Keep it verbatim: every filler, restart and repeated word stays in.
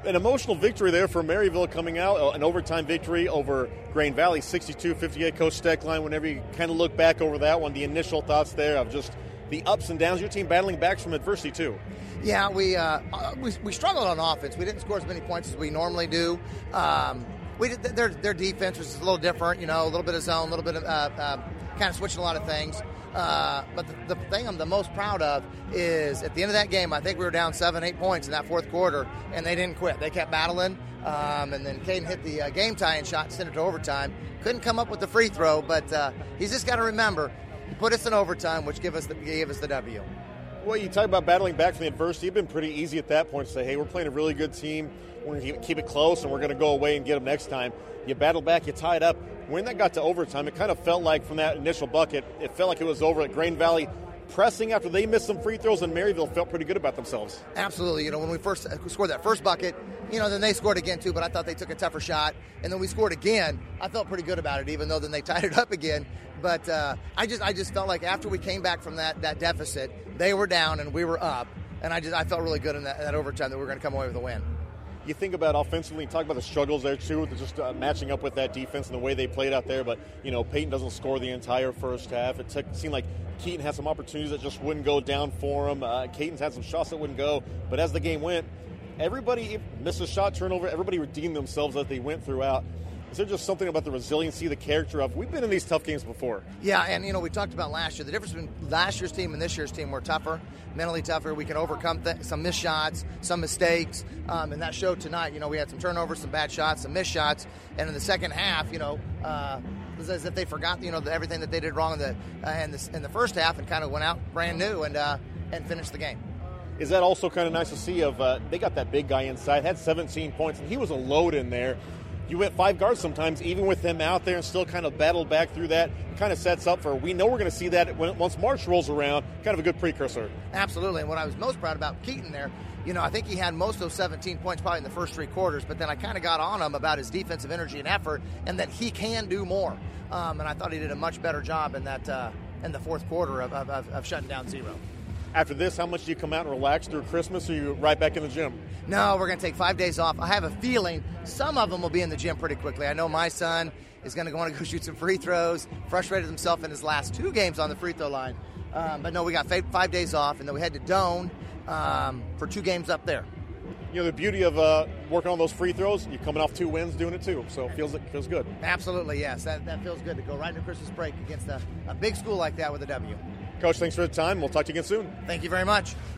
an emotional victory there for Maryville coming out, an overtime victory over Grain Valley, sixty-two fifty-eight. Coach Steckline, whenever you kind of look back over that one, the initial thoughts there of just the ups and downs, your team battling back from adversity too. Yeah, we, uh, we we struggled on offense. We didn't score as many points as we normally do. Um, we did, their their defense was a little different, you know, a little bit of zone, a little bit of uh, uh, kind of switching a lot of things. Uh, but the, the thing I'm the most proud of is at the end of that game, I think we were down seven, eight points in that fourth quarter, and they didn't quit. They kept battling, um, and then Caden hit the uh, game-tying shot and sent it to overtime. Couldn't come up with the free throw, but uh, he's just got to remember, he put us in overtime, which gave us the, gave us the W. Well, you talk about battling back from the adversity. It's been pretty easy at that point to say, hey, we're playing a really good team. We're going to keep it close, and we're going to go away and get them next time. You battle back, you tie it up. When that got to overtime, it kind of felt like from that initial bucket, it felt like it was over at Grain Valley. Pressing after they missed some free throws, and Maryville felt pretty good about themselves. Absolutely. You know, when we first scored that first bucket, you know, then they scored again too, but I thought they took a tougher shot. And then we scored again. I felt pretty good about it, even though then they tied it up again. But uh, I just I just felt like after we came back from that, that deficit, they were down and we were up. And I just I felt really good in that, that overtime that we were going to come away with a win. You think about offensively, you talk about the struggles there too, with just uh, matching up with that defense and the way they played out there. But, you know, Peyton doesn't score the entire first half. It took, seemed like Keaton had some opportunities that just wouldn't go down for him. Uh, Caton's had some shots that wouldn't go. But as the game went, everybody missed a shot turnover. Everybody redeemed themselves as they went throughout. Is there just something about the resiliency, the character of, we've been in these tough games before? Yeah, and, you know, we talked about last year. The difference between last year's team and this year's team, we're tougher, mentally tougher. We can overcome th- some missed shots, some mistakes, um, and that showed tonight. You know, we had some turnovers, some bad shots, some missed shots, and in the second half, you know, uh, it was as if they forgot, you know, the, everything that they did wrong in the, uh, in, the in the first half and kind of went out brand new and uh, and finished the game. Is that also kind of nice to see? Of uh, they got that big guy inside, had seventeen points, and he was a load in there. You went five guards sometimes, even with them out there, and still kind of battled back through that. Kind of sets up for, we know we're going to see that when, once March rolls around, kind of a good precursor. Absolutely, and what I was most proud about Keaton there, you know, I think he had most of those seventeen points probably in the first three quarters, but then I kind of got on him about his defensive energy and effort and that he can do more. Um, and I thought he did a much better job in that uh, in the fourth quarter of, of, of shutting down zero. After this, how much do you come out and relax through Christmas, or are you right back in the gym? No, we're going to take five days off. I have a feeling some of them will be in the gym pretty quickly. I know my son is going to want to go shoot some free throws, frustrated himself in his last two games on the free throw line. Um, but no, we got five days off, and then we head to Doane um, for two games up there. You know, the beauty of uh, working on those free throws, you're coming off two wins doing it too, so it feels, it feels good. Absolutely, yes. That, that feels good to go right into Christmas break against a, a big school like that with a W. Coach, thanks for the time. We'll talk to you again soon. Thank you very much.